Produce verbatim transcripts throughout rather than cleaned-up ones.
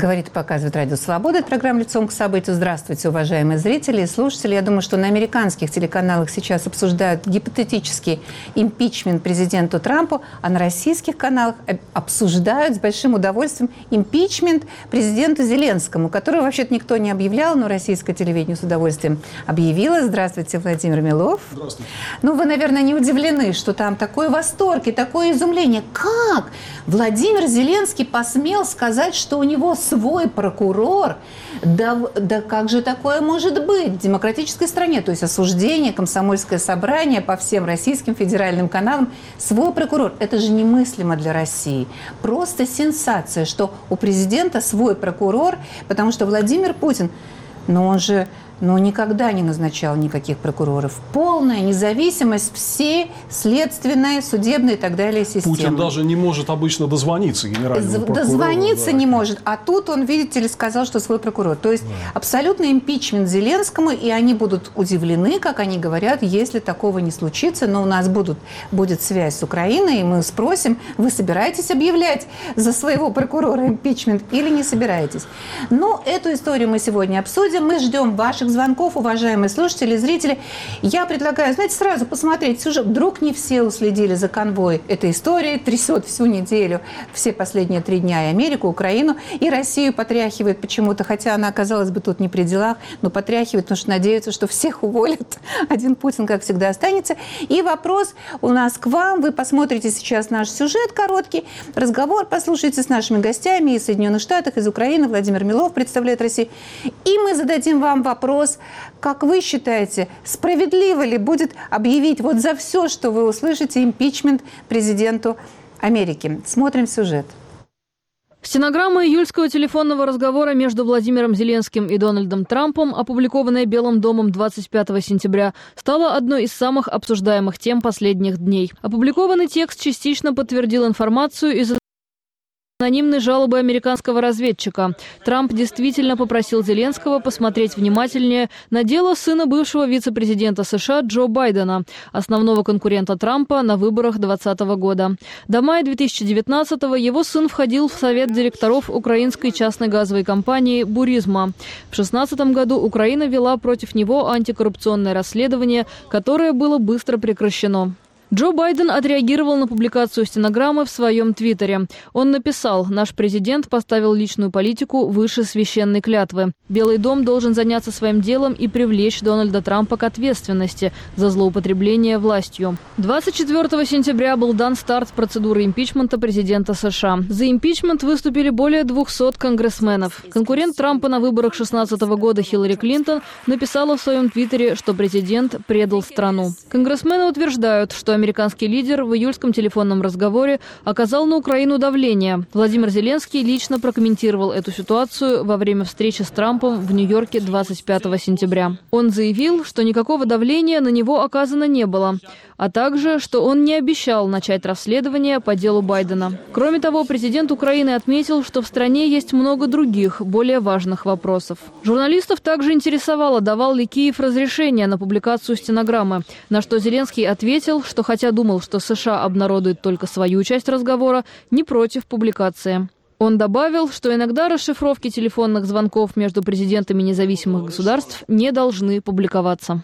Говорит и показывает Радио Свобода. Это программа «Лицом к событию». Здравствуйте, уважаемые зрители и слушатели. Я думаю, что на американских телеканалах сейчас обсуждают гипотетический импичмент президенту Трампу, а на российских каналах обсуждают с большим удовольствием импичмент президенту Зеленскому, которого вообще-то никто не объявлял, но российское телевидение с удовольствием объявило. Здравствуйте, Владимир Милов. Здравствуйте. Ну, вы, наверное, не удивлены, что там такой восторг и такое изумление. Как Владимир Зеленский посмел сказать, что у него свой прокурор? Да, да как же такое может быть в демократической стране? То есть осуждение, комсомольское собрание по всем российским федеральным каналам. Свой прокурор. Это же немыслимо для России. Просто сенсация, что у президента свой прокурор, потому что Владимир Путин, но он же... но никогда не назначал никаких прокуроров. Полная независимость всей следственной, судебной и так далее системы. Путин даже не может обычно дозвониться генеральному прокурору. Дозвониться да. не может. А тут он, видите ли, сказал, что свой прокурор. То есть да. абсолютный импичмент Зеленскому, и они будут удивлены, как они говорят, если такого не случится. Но у нас будут, будет связь с Украиной, и мы спросим, вы собираетесь объявлять за своего прокурора импичмент или не собираетесь? Но эту историю мы сегодня обсудим. Мы ждем ваших звонков, уважаемые слушатели, зрители. Я предлагаю, знаете, сразу посмотреть сюжет. Вдруг не все уследили за конвой этой истории. Трясет всю неделю, все последние три дня и Америку, Украину, и Россию потряхивает почему-то, хотя она, казалось бы, тут не при делах, но потряхивает, потому что надеются, что всех уволят. Один Путин, как всегда, останется. И вопрос у нас к вам. Вы посмотрите сейчас наш сюжет короткий, разговор послушайте с нашими гостями из Соединенных Штатов, из Украины. Владимир Милов представляет Россию. И мы зададим вам вопрос. Как вы считаете, справедливо ли будет объявить вот за все, что вы услышите, импичмент президенту Америки? Смотрим сюжет. Стенограмма июльского телефонного разговора между Владимиром Зеленским и Дональдом Трампом, опубликованная Белым домом двадцать пятого сентября, стала одной из самых обсуждаемых тем последних дней. Опубликованный текст частично подтвердил информацию из анонимной жалобы американского разведчика. Трамп действительно попросил Зеленского посмотреть внимательнее на дело сына бывшего вице-президента США Джо Байдена, основного конкурента Трампа на выборах двадцатого года. До мая две тысячи девятнадцатого его сын входил в совет директоров украинской частной газовой компании «Буризма». В две тысячи шестнадцатом году Украина вела против него антикоррупционное расследование, которое было быстро прекращено. Джо Байден отреагировал на публикацию стенограммы в своем твиттере. Он написал: «Наш президент поставил личную политику выше священной клятвы. Белый дом должен заняться своим делом и привлечь Дональда Трампа к ответственности за злоупотребление властью». двадцать четвёртого сентября был дан старт процедуры импичмента президента США. За импичмент выступили более двухсот конгрессменов. Конкурент Трампа на выборах две тысячи шестнадцатого года Хиллари Клинтон написала в своем твиттере, что президент предал страну. Конгрессмены утверждают, что американский лидер в июльском телефонном разговоре оказал на Украину давление. Владимир Зеленский лично прокомментировал эту ситуацию во время встречи с Трампом в Нью-Йорке двадцать пятого сентября. Он заявил, что никакого давления на него оказано не было, а также, что он не обещал начать расследование по делу Байдена. Кроме того, президент Украины отметил, что в стране есть много других, более важных вопросов. Журналистов также интересовало, давал ли Киев разрешение на публикацию стенограммы, на что Зеленский ответил, что хотя думал, что США обнародует только свою часть разговора, не против публикации. Он добавил, что иногда расшифровки телефонных звонков между президентами независимых государств не должны публиковаться.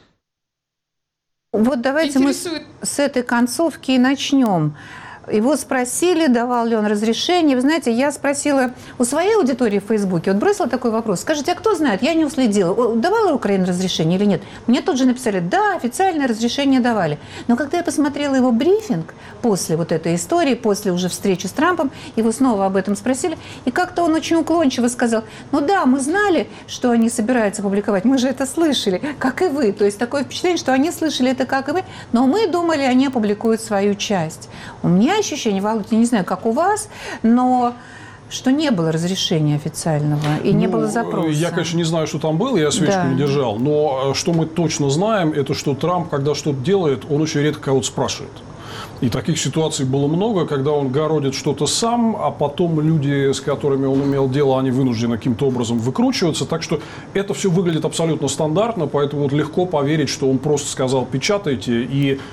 Вот давайте Интересует... мы с этой концовки и начнем. Его спросили, давал ли он разрешение. Вы знаете, я спросила у своей аудитории в Фейсбуке, вот бросила такой вопрос. Скажите, а кто знает, я не уследила, давала Украина разрешение или нет? Мне тут же написали, да, официальное разрешение давали. Но когда я посмотрела его брифинг после вот этой истории, после уже встречи с Трампом, его снова об этом спросили, и как-то он очень уклончиво сказал, ну да, мы знали, что они собираются публиковать, мы же это слышали, как и вы. То есть такое впечатление, что они слышали это, как и вы, но мы думали, они опубликуют свою часть. У меня ощущение, Володя, я не знаю, как у вас, но что не было разрешения официального и ну, не было запроса. Я, конечно, не знаю, что там было, я свечку да. не держал, но что мы точно знаем, это что Трамп, когда что-то делает, он очень редко кого-то спрашивает. И таких ситуаций было много, когда он городит что-то сам, а потом люди, с которыми он имел дело, они вынуждены каким-то образом выкручиваться. Так что это все выглядит абсолютно стандартно, поэтому вот легко поверить, что он просто сказал «печатайте», и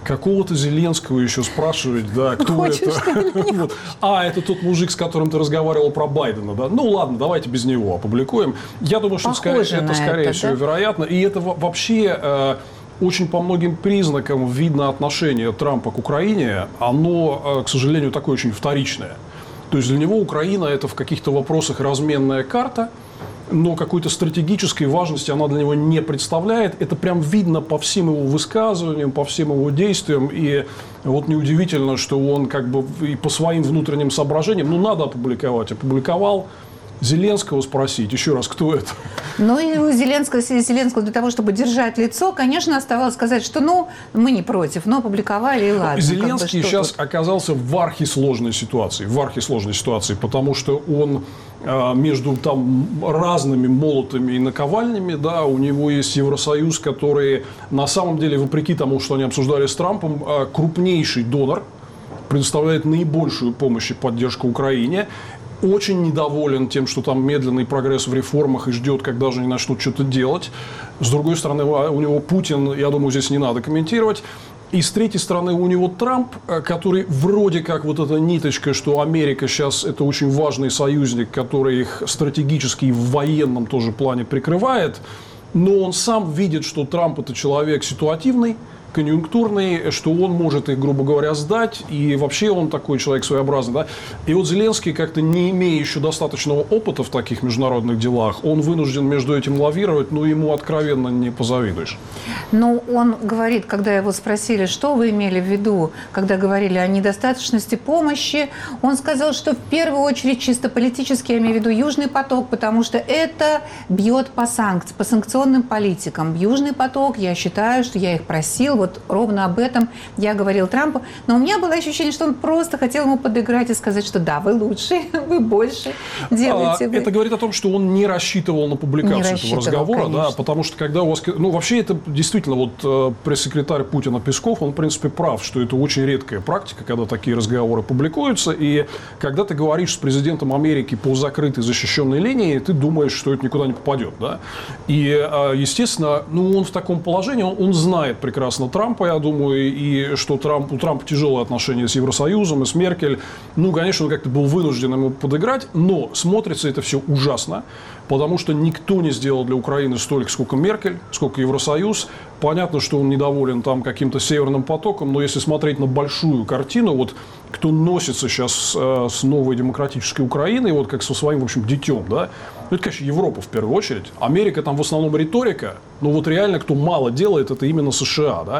какого-то Зеленского еще спрашивать, да, кто Хочешь, это? Вот. А, это тот мужик, с которым ты разговаривал про Байдена, да? Ну, ладно, давайте без него опубликуем. Я думаю, что скорее, это, скорее это, всего, да? вероятно. И это вообще э, очень по многим признакам видно отношение Трампа к Украине. Оно, э, к сожалению, такое очень вторичное. То есть для него Украина – это в каких-то вопросах разменная карта, но какой-то стратегической важности она для него не представляет. Это прям видно по всем его высказываниям, по всем его действиям. И вот неудивительно, что он как бы и по своим внутренним соображениям, ну, надо опубликовать, опубликовал. Зеленского спросить, еще раз, кто это? Ну, и у Зеленского, Зеленского для того, чтобы держать лицо, конечно, оставалось сказать, что, ну, мы не против, но опубликовали, и ладно. Зеленский как бы, сейчас тут? оказался в архисложной ситуации, в архисложной ситуации, потому что он э, между там разными молотами и наковальнями, да, у него есть Евросоюз, который на самом деле, вопреки тому, что они обсуждали с Трампом, э, крупнейший донор, предоставляет наибольшую помощь и поддержку Украине. Очень недоволен тем, что там медленный прогресс в реформах и ждет, когда же они начнут что-то делать. С другой стороны, у него Путин, я думаю, здесь не надо комментировать. И с третьей стороны, у него Трамп, который вроде как вот эта ниточка, что Америка сейчас это очень важный союзник, который их стратегически и в военном тоже плане прикрывает. Но он сам видит, что Трамп это человек ситуативный, конъюнктурный, что он может их, грубо говоря, сдать, и вообще он такой человек своеобразный. Да? И вот Зеленский, как-то не имея еще достаточного опыта в таких международных делах, он вынужден между этим лавировать, но ему откровенно не позавидуешь. Ну, он говорит, когда его спросили, что вы имели в виду, когда говорили о недостаточности помощи, он сказал, что в первую очередь чисто политически я имею в виду Южный поток, потому что это бьет по санкциям, по санкционным политикам. Южный поток, я считаю, что я их просил, вот ровно об этом я говорил Трампу. Но у меня было ощущение, что он просто хотел ему подыграть и сказать, что да, вы лучше, вы больше делаете. А, вы. Это говорит о том, что он не рассчитывал на публикацию не этого разговора. Конечно. Да, потому что когда у вас... Ну, вообще, это действительно, вот э, пресс-секретарь Путина Песков, он, в принципе, прав, что это очень редкая практика, когда такие разговоры публикуются. И когда ты говоришь с президентом Америки по закрытой защищенной линии, ты думаешь, что это никуда не попадет. Да? И, э, естественно, ну, он в таком положении, он, он знает прекрасно Трампа, я думаю, и что Трамп, у Трампа тяжелые отношения с Евросоюзом и с Меркель. Ну, конечно, он как-то был вынужден ему подыграть, но смотрится это все ужасно, потому что никто не сделал для Украины столько, сколько Меркель, сколько Евросоюз. Понятно, что он недоволен там каким-то северным потоком, но если смотреть на большую картину, вот кто носится сейчас э, с новой демократической Украиной, вот как со своим, в общем, детем, да, ну, это, конечно, Европа в первую очередь. Америка там в основном риторика, но вот реально кто мало делает, это именно США, да.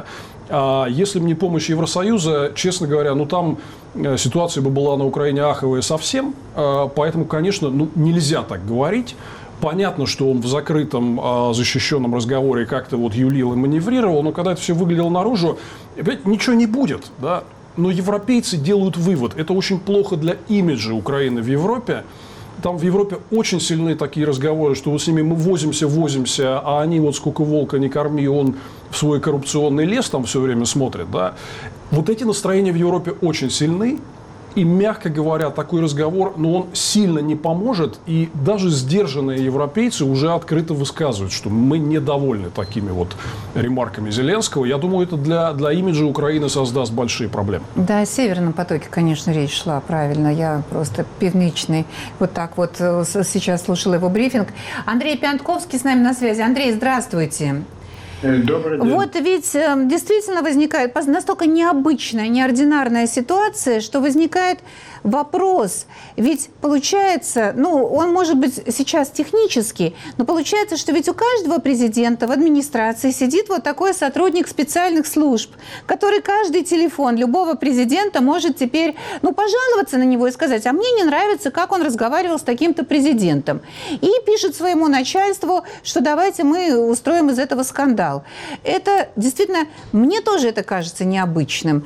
А если бы не помощь Евросоюза, честно говоря, ну там ситуация бы была на Украине аховая совсем, поэтому, конечно, ну, нельзя так говорить. Понятно, что он в закрытом, защищенном разговоре как-то вот юлил и маневрировал, но когда это все выглядело наружу, опять ничего не будет, да. Но европейцы делают вывод, это очень плохо для имиджа Украины в Европе. Там в Европе очень сильны такие разговоры, что вот с ними мы возимся, возимся, а они вот сколько волка не корми, он в свой коррупционный лес там все время смотрит, да. Вот эти настроения в Европе очень сильны. И, мягко говоря, такой разговор, но он сильно не поможет. И даже сдержанные европейцы уже открыто высказывают, что мы недовольны такими вот ремарками Зеленского. Я думаю, это для, для имиджа Украины создаст большие проблемы. Да, о Северном потоке, конечно, речь шла, правильно. Я просто пивничный. Вот так вот сейчас слушала его брифинг. Андрей Пятковский с нами на связи. Андрей, здравствуйте. Добрый день. Вот ведь э, действительно возникает настолько необычная, неординарная ситуация, что возникает вопрос. Ведь получается, ну, он может быть сейчас технический, но получается, что ведь у каждого президента в администрации сидит вот такой сотрудник специальных служб, который каждый телефон любого президента может теперь, ну, пожаловаться на него и сказать, а мне не нравится, как он разговаривал с таким-то президентом. И пишет своему начальству, что давайте мы устроим из этого скандал. Это действительно, мне тоже это кажется необычным.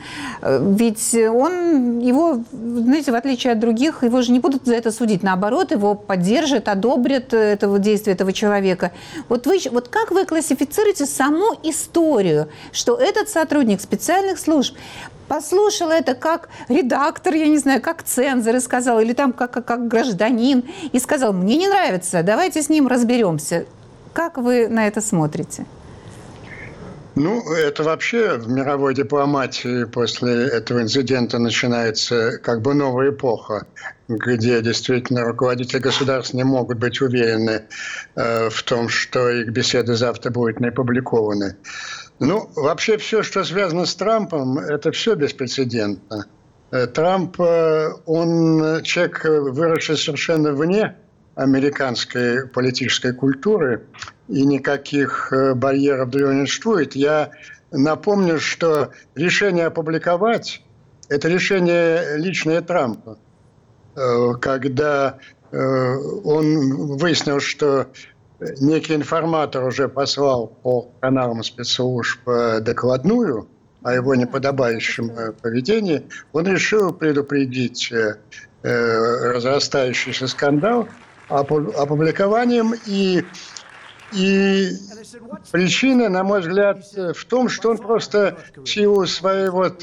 Ведь он, его, знаете, в отличие от других, его же не будут за это судить. Наоборот, его поддержат, одобрят этого действия этого человека. Вот, вы, вот как вы классифицируете саму историю, что этот сотрудник специальных служб послушал это как редактор, я не знаю, как цензор и сказал, или там как, как, как гражданин, и сказал, мне не нравится, давайте с ним разберемся. Как вы на это смотрите? Ну, это вообще в мировой дипломатии после этого инцидента начинается как бы новая эпоха, где действительно руководители государств не могут быть уверены э, в том, что их беседы завтра будут не опубликованы. Ну, вообще все, что связано с Трампом, это все беспрецедентно. Трамп, он человек, выросший совершенно вне американской политической культуры, и никаких барьеров для него не существует. Я напомню, что решение опубликовать – это решение личное Трампа. Когда он выяснил, что некий информатор уже послал по каналам спецслужб докладную о его неподобающем поведении, он решил предупредить разрастающийся скандал опубликованием. И, и причина, на мой взгляд, в том, что он просто в силу своей вот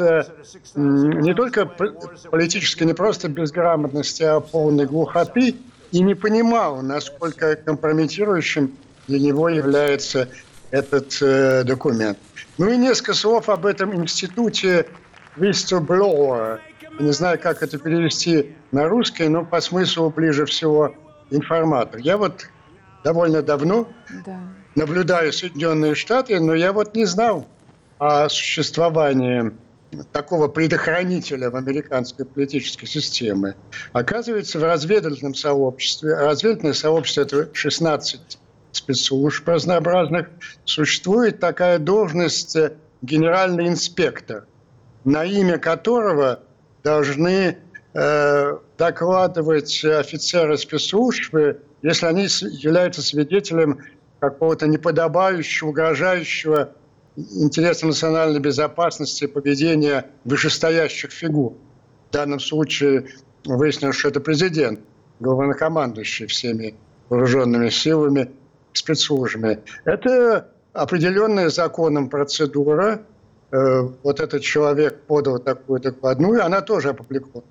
не только политической, не просто безграмотности, а полной глухоты, и не понимал, насколько компрометирующим для него является этот э, документ. Ну и несколько слов об этом институте whistleblower. Не знаю, как это перевести на русский, но по смыслу ближе всего информатор. Я вот довольно давно да. наблюдаю Соединенные Штаты, но я вот не знал о существовании такого предохранителя в американской политической системе. Оказывается, в разведывательном сообществе, разведывательное сообщество – это шестнадцать спецслужб разнообразных, существует такая должность генеральный инспектор, на имя которого должны э, докладывать офицеры спецслужбы, если они являются свидетелем какого-то неподобающего, угрожающего интересам национальной безопасности поведения вышестоящих фигур. В данном случае выяснилось, что это президент, главнокомандующий всеми вооруженными силами, спецслужбами. Это определенная законом процедура. Вот этот человек подал такую докладную, она тоже опубликована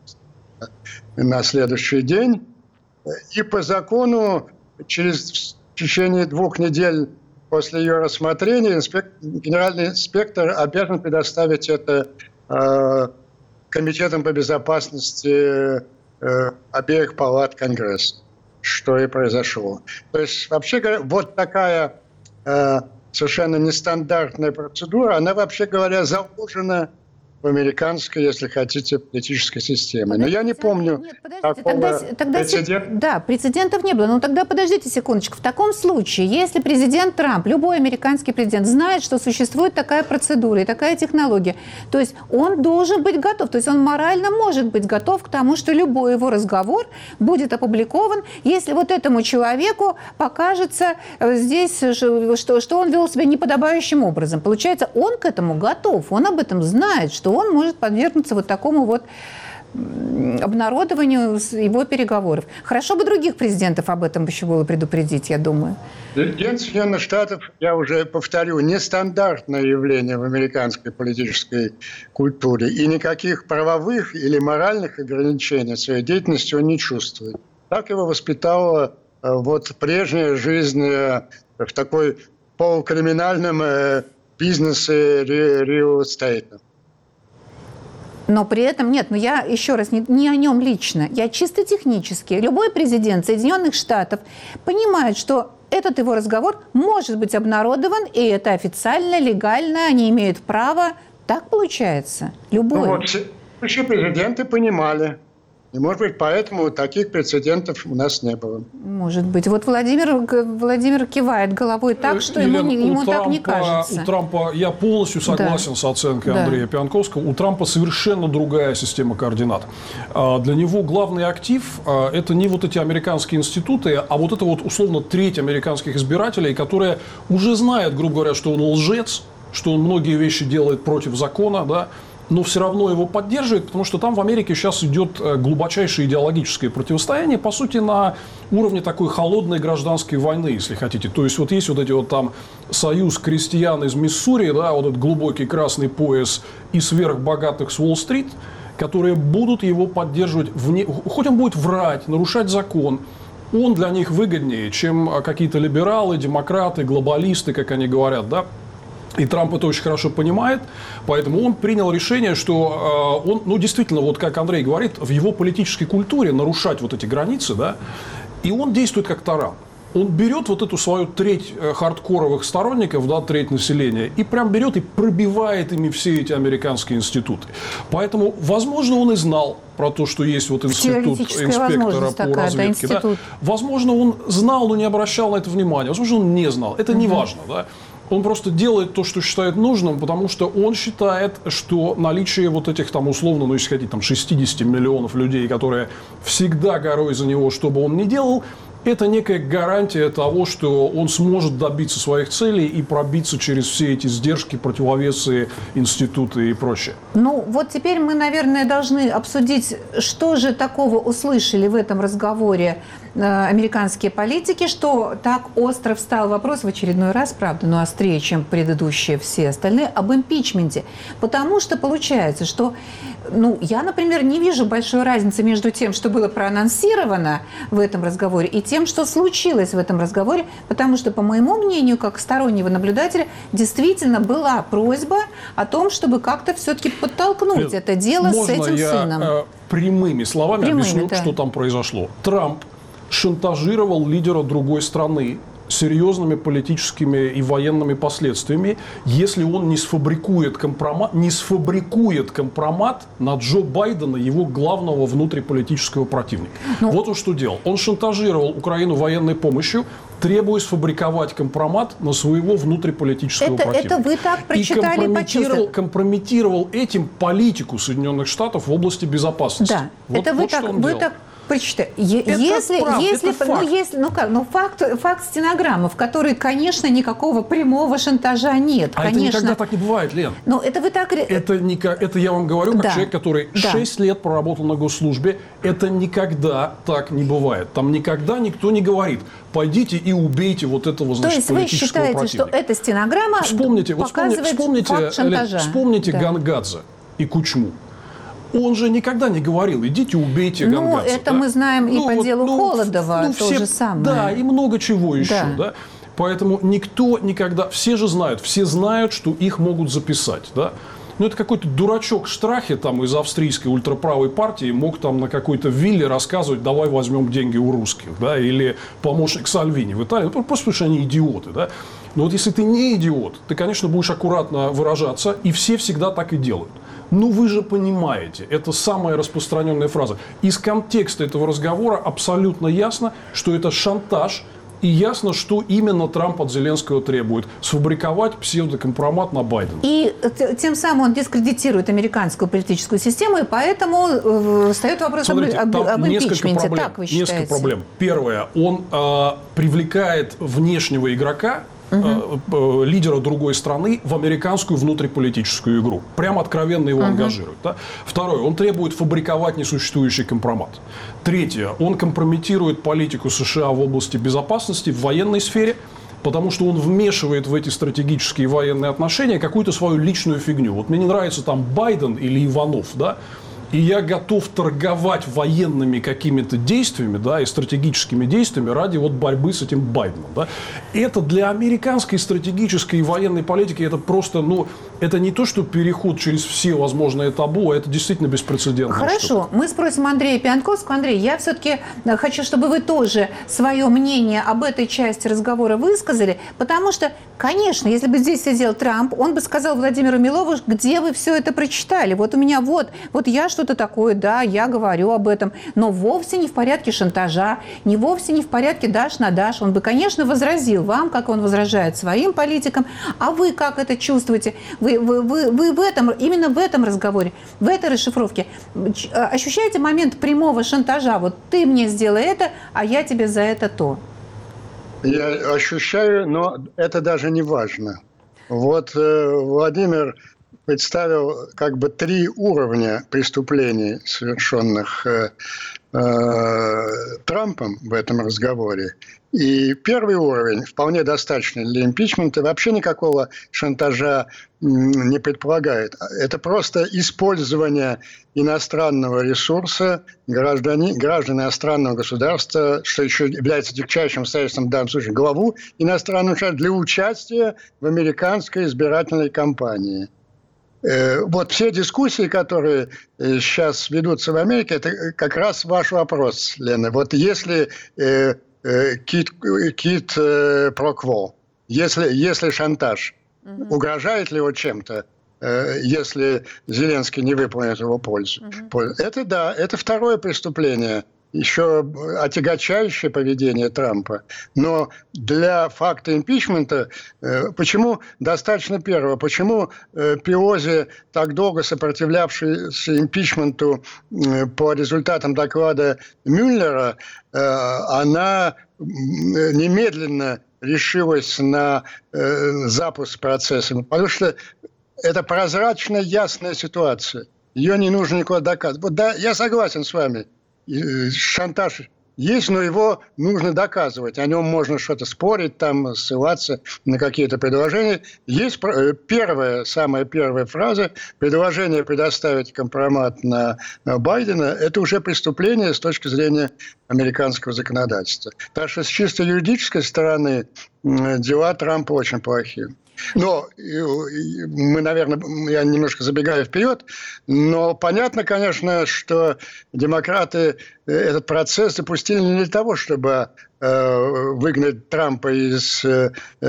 на следующий день. И по закону через в течение двух недель после ее рассмотрения инспектор, генеральный инспектор обязан предоставить это э, комитетам по безопасности э, обеих палат Конгресса, что и произошло. То есть, вообще говоря, вот такая э, совершенно нестандартная процедура, она, вообще говоря, заложена в американской, если хотите, политической системе. Подождите, но я не помню нет, такого тогда, тогда прецедента. Да, прецедентов не было. Но тогда подождите секундочку. В таком случае, если президент Трамп, любой американский президент, знает, что существует такая процедура и такая технология, то есть он должен быть готов, то есть он морально может быть готов к тому, что любой его разговор будет опубликован, если вот этому человеку покажется здесь, что, что он вел себя неподобающим образом. Получается, он к этому готов, он об этом знает, что он может подвергнуться вот такому вот обнародованию его переговоров. Хорошо бы других президентов об этом еще было предупредить, я думаю. Президент Соединенных Штатов, я уже повторю, нестандартное явление в американской политической культуре. И никаких правовых или моральных ограничений в своей деятельности он не чувствует. Так его воспитала вот прежняя жизнь в такой полукриминальном бизнесе реал-эстейта. Но при этом нет, но я еще раз, не, не о нем лично, я чисто технически. Любой президент Соединенных Штатов понимает, что этот его разговор может быть обнародован, и это официально, легально, они имеют право. Так получается? Любой. Ну, вот, все президенты понимали. И, может быть, поэтому таких прецедентов у нас не было. Может быть. Вот Владимир, Владимир кивает головой так, что Елена, ему, ему Трампа, так не кажется. У Трампа, я полностью согласен да. с оценкой да. Андрея Пьянковского, у Трампа совершенно другая система координат. Для него главный актив – это не вот эти американские институты, а вот это вот условно треть американских избирателей, которые уже знают, грубо говоря, что он лжец, что он многие вещи делает против закона, да, но все равно его поддерживает, потому что там в Америке сейчас идет глубочайшее идеологическое противостояние, по сути, на уровне такой холодной гражданской войны, если хотите. То есть вот есть вот эти вот там союз крестьян из Миссури, да, вот этот глубокий красный пояс и сверхбогатых с Уолл-стрит, которые будут его поддерживать, вне... хоть он будет врать, нарушать закон, он для них выгоднее, чем какие-то либералы, демократы, глобалисты, как они говорят, да. И Трамп это очень хорошо понимает, поэтому он принял решение, что э, он, ну, действительно, вот как Андрей говорит, в его политической культуре нарушать вот эти границы, да, и он действует как таран. Он берет вот эту свою треть хардкоровых сторонников, да, треть населения, и прям берет и пробивает ими все эти американские институты. Поэтому, возможно, он и знал про то, что есть вот институт инспектора по такая, разведке. да, Да. Возможно, он знал, но не обращал на это внимания. Возможно, он не знал. Это угу. не важно, да. Он просто делает то, что считает нужным, потому что он считает, что наличие вот этих там условно, ну если хотите, там шестьдесят миллионов людей, которые всегда горой за него, что бы он ни делал, это некая гарантия того, что он сможет добиться своих целей и пробиться через все эти сдержки, противовесы, институты и прочее. Ну, вот теперь мы, наверное, должны обсудить, что же такого услышали в этом разговоре э, американские политики, что так остро встал вопрос в очередной раз, правда, но острее, чем предыдущие все остальные, об импичменте. Потому что получается, что, ну, я, например, не вижу большой разницы между тем, что было проанонсировано в этом разговоре, и тем, что случилось в этом разговоре, потому что, по моему мнению, как стороннего наблюдателя, действительно была просьба о том, чтобы как-то все-таки подтолкнуть Лен, это дело с этим я, сыном. Э, прямыми словами прямыми, объясню, да. что там произошло. Трамп шантажировал лидера другой страны серьезными политическими и военными последствиями, если он не сфабрикует компромат, не сфабрикует компромат на Джо Байдена, его главного внутриполитического противника. Ну, вот он что делал. Он шантажировал Украину военной помощью, требуя сфабриковать компромат на своего внутриполитического это, противника. Это вы так прочитали и компрометировал, компрометировал этим политику Соединенных Штатов в области безопасности. Да, вот, это вот вы, так, вы так прочитайте. Если, правда, если, это ну, факт. если, ну как, ну факт, факт стенограммы, в которой, конечно, никакого прямого шантажа нет. А конечно. это никогда так не бывает, Лен. Но это вы так... Это, не, это я вам говорю, как да. человек, который да. шесть лет проработал на госслужбе. Это никогда так не бывает. Там никогда никто не говорит: пойдите и убейте вот этого, значит, политического противника. То есть вы считаете, что эта стенограмма вспомните, показывает вот вспомните, факт шантажа? Лен, вспомните да. Гангадзе и Кучму. Он же никогда не говорил: идите убейте ну, Гангадзе. Ну, это да? мы знаем ну, и по вот, делу ну, Холодова, ну, то все, же самое. Да, и много чего еще. Да. Да? Поэтому никто никогда... Все же знают, все знают, что их могут записать. Да? Ну, это какой-то дурачок Штрахе там, из австрийской ультраправой партии мог там на какой-то вилле рассказывать: давай возьмем деньги у русских. Да? Или помощник Сальвини в Италии. Ну, просто потому что они идиоты. Да? Но вот если ты не идиот, ты, конечно, будешь аккуратно выражаться, и все всегда так и делают. Ну, вы же понимаете, это самая распространенная фраза. Из контекста этого разговора абсолютно ясно, что это шантаж, и ясно, что именно Трамп от Зеленского требует: сфабриковать псевдокомпромат на Байдена. И тем самым он дискредитирует американскую политическую систему, и поэтому встает вопрос Смотрите, об, об, об импичменте. Проблем, так вы считаете? Несколько проблем. Первое, он э, привлекает внешнего игрока, Uh-huh. лидера другой страны, в американскую внутриполитическую игру. Прямо откровенно его uh-huh. ангажирует. Да? Второе, он требует фабриковать несуществующий компромат. Третье, он компрометирует политику США в области безопасности, в военной сфере, потому что он вмешивает в эти стратегические военные отношения какую-то свою личную фигню. Вот мне не нравится там Байден или Иванов, да, и я готов торговать военными какими-то действиями, да, и стратегическими действиями ради вот борьбы с этим Байденом. Да. Это для американской стратегической и военной политики это просто, ну, это не то, что переход через все возможные табу, а это действительно беспрецедентно. Хорошо, что-то. Мы спросим Андрея Пиантковского. Андрей, я все-таки хочу, чтобы вы тоже свое мнение об этой части разговора высказали, потому что, конечно, если бы здесь сидел Трамп, он бы сказал Владимиру Милову: где вы все это прочитали? Вот у меня вот, вот я что-то такое, да, я говорю об этом, но вовсе не в порядке шантажа, не вовсе не в порядке дашь на дашь. Он бы, конечно, возразил вам, как он возражает своим политикам. А вы как это чувствуете? Вы, вы, вы, вы в этом, именно в этом разговоре, в этой расшифровке ощущаете момент прямого шантажа? Вот ты мне сделай это, а я тебе за это то. Я ощущаю, но это даже не важно. Вот э, Владимир представил как бы три уровня преступлений, совершенных э, э, Трампом в этом разговоре. И первый уровень вполне достаточный для импичмента, вообще никакого шантажа не предполагает. Это просто использование иностранного ресурса граждане, граждан иностранного государства, что еще является тягчайшим обстоятельством в данном случае, главу иностранного государства для участия в американской избирательной кампании. Вот все дискуссии, которые сейчас ведутся в Америке, это как раз ваш вопрос, Лена. Вот если кит, кит прокво, если, если шантаж, угу. угрожает ли его чем-то, если Зеленский не выполнит его пользу? Угу. Это да, это второе преступление. Еще отягчающее поведение Трампа. Но для факта импичмента, почему достаточно первого, почему Пелоси, так долго сопротивлявшаяся импичменту по результатам доклада Мюллера, она немедленно решилась на запуск процесса. Потому что это прозрачная, ясная ситуация. Ее не нужно никуда доказывать. Вот да, я согласен с вами. Шантаж есть, но его нужно доказывать. О нем можно что-то спорить, там, ссылаться на какие-то предложения. Есть первая, самая первая фраза. Предложение предоставить компромат на Байдена – это уже преступление с точки зрения американского законодательства. Так что с чисто юридической стороны дела Трампа очень плохие. Но мы, наверное, я немножко забегаю вперед, но понятно, конечно, что демократы этот процесс запустили не для того, чтобы э, выгнать Трампа из э,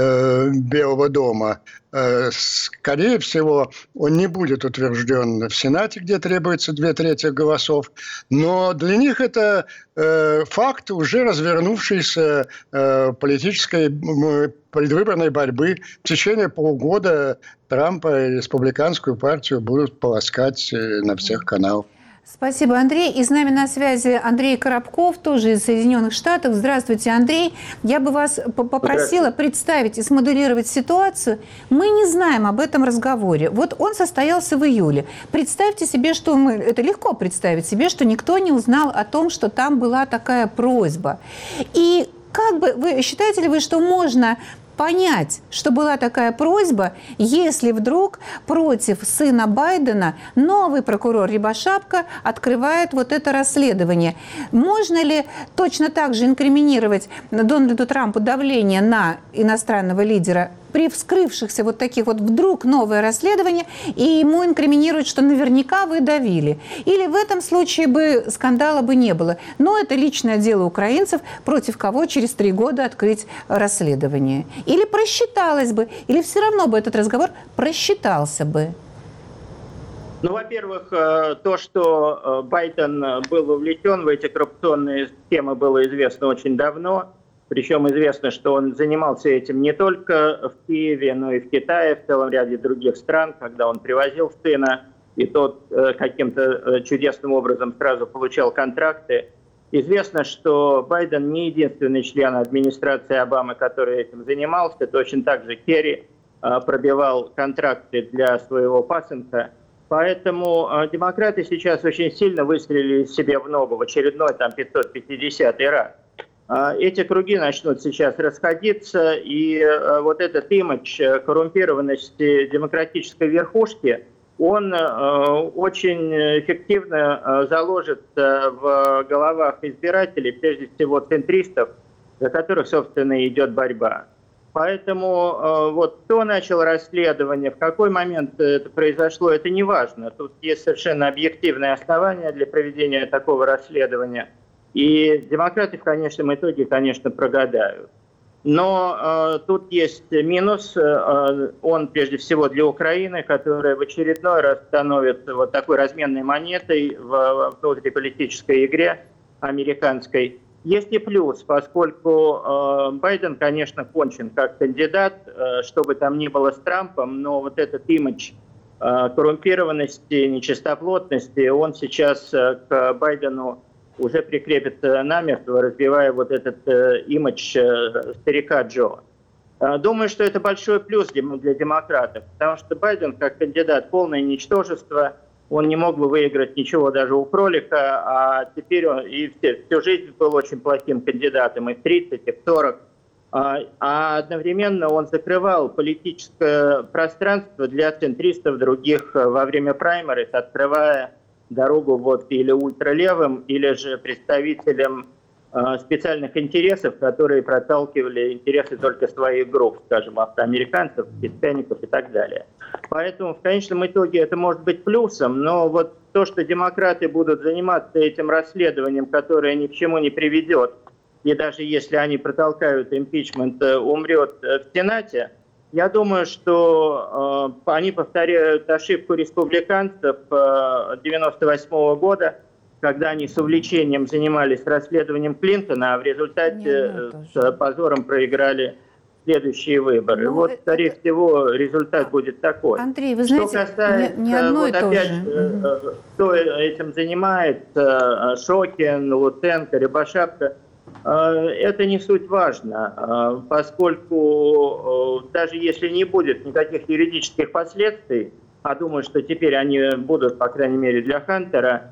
Белого дома. Э, скорее всего, он не будет утвержден в Сенате, где требуется две трети голосов. Но для них это э, факт уже развернувшейся э, политической э, предвыборной борьбы. В течение полугода Трампа и республиканскую партию будут полоскать на всех каналах. Спасибо, Андрей. И с нами на связи Андрей Коробков, тоже из Соединенных Штатов. Здравствуйте, Андрей. Я бы вас попросила представить и смоделировать ситуацию. Мы не знаем об этом разговоре. Вот он состоялся в июле. Представьте себе, что мы... Это легко представить себе, что никто не узнал о том, что там была такая просьба. И как бы вы считаете ли вы, что можно понять, что была такая просьба, если вдруг против сына Байдена новый прокурор Рябошапка открывает вот это расследование? Можно ли точно так же инкриминировать Дональду Трампу давление на иностранного лидера при вскрывшихся вот таких вот вдруг новое расследование, и ему инкриминируют, что наверняка вы давили? Или в этом случае бы скандала бы не было? Но это личное дело украинцев, против кого через три года открыть расследование. Или просчиталось бы, или все равно бы этот разговор просчитался бы? Ну, во-первых, то, что Байден был вовлечен в эти коррупционные схемы, было известно очень давно. Причем известно, что он занимался этим не только в Киеве, но и в Китае, в целом ряде других стран, когда он привозил сына, и тот каким-то чудесным образом сразу получал контракты. Известно, что Байден не единственный член администрации Обамы, который этим занимался. Точно так же Керри пробивал контракты для своего пасынка. Поэтому демократы сейчас очень сильно выстрелили себе в ногу в очередной там пятьсот пятидесятый раз. Эти круги начнут сейчас расходиться, и вот этот имидж коррумпированности демократической верхушки, он очень эффективно заложит в головах избирателей, прежде всего центристов, за которых, собственно, идет борьба. Поэтому вот кто начал расследование, в какой момент это произошло, это не важно. Тут есть совершенно объективные основания для проведения такого расследования. И демократы в конечном итоге, конечно, прогадают. Но э, тут есть минус, э, он прежде всего для Украины, которая в очередной раз становится вот такой разменной монетой в внутриполитической игре американской. Есть и плюс, поскольку э, Байден, конечно, кончен как кандидат, э, что бы там ни было с Трампом, но вот этот имидж э, коррумпированности, нечистоплотности, он сейчас э, к Байдену уже прикрепит намертво, разбивая вот этот э, имидж э, старика Джо. Думаю, что это большой плюс для демократов, потому что Байден как кандидат полное ничтожество, он не мог бы выиграть ничего даже у кролика, а теперь он и всю жизнь был очень плохим кандидатом, и в тридцать, и в сорок. А одновременно он закрывал политическое пространство для центристов других во время праймериз, открывая дорогу вот или ультралевым, или же представителям специальных интересов, которые проталкивали интересы только своих групп, скажем, афроамериканцев, хиспаников и так далее. Поэтому в конечном итоге это может быть плюсом, но вот то, что демократы будут заниматься этим расследованием, которое ни к чему не приведет, и даже если они протолкают импичмент, умрет в Сенате, я думаю, что э, они повторяют ошибку республиканцев э, девяносто восьмого года, когда они с увлечением занимались расследованием Клинтона, а в результате с позором проиграли следующие выборы. Ну, вот, скорее это... всего, результат будет такой. Андрей, вы знаете, что касается, не, не одно вот и то опять, же. Кто этим занимается, Шокин, Луценко, Рябошапка, это не суть важно, поскольку даже если не будет никаких юридических последствий, а думаю, что теперь они будут, по крайней мере, для Хантера,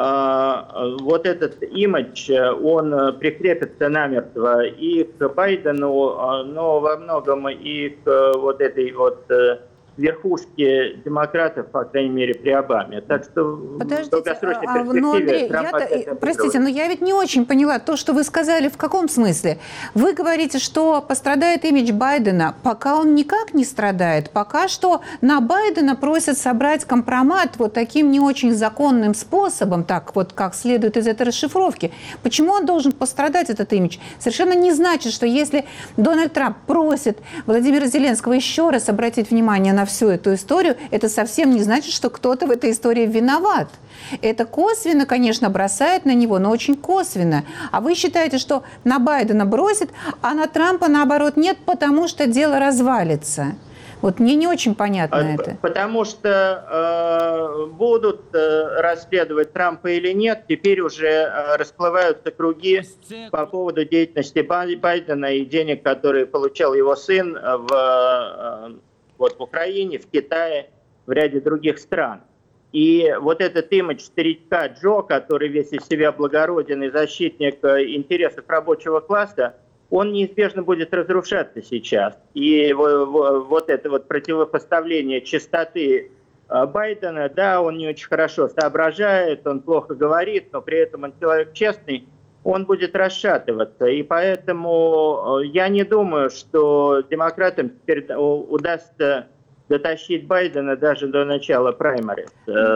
вот этот имидж, он прикрепится намертво и к Байдену, но во многом и к вот этой вот верхушке демократов, по крайней мере, при Обаме. Так что Подождите, в долгосрочной а, перспективе ну, Андрей, Трамп я, простите, но я ведь не очень поняла то, что вы сказали, в каком смысле? Вы говорите, что пострадает имидж Байдена, пока он никак не страдает, пока что на Байдена просят собрать компромат вот таким не очень законным способом, так вот как следует из этой расшифровки. Почему он должен пострадать, этот имидж? Совершенно не значит, что если Дональд Трамп просит Владимира Зеленского еще раз обратить внимание на всю эту историю, это совсем не значит, что кто-то в этой истории виноват. Это косвенно, конечно, бросает на него, но очень косвенно. А вы считаете, что на Байдена бросит, а на Трампа, наоборот, нет, потому что дело развалится? Вот мне не очень понятно это. Потому что э, будут э, расследовать Трампа или нет, теперь уже э, расплываются круги по поводу деятельности Байдена и денег, которые получал его сын в... Э, вот в Украине, в Китае, в ряде других стран. И вот этот имидж старичка Джо, который весь из себя благороден и защитник интересов рабочего класса, он неизбежно будет разрушаться сейчас. И вот это вот противопоставление чистоты Байдена, да, он не очень хорошо соображает, он плохо говорит, но при этом он человек честный, он будет расшатываться. И поэтому я не думаю, что демократам теперь удастся дотащить Байдена даже до начала праймериз.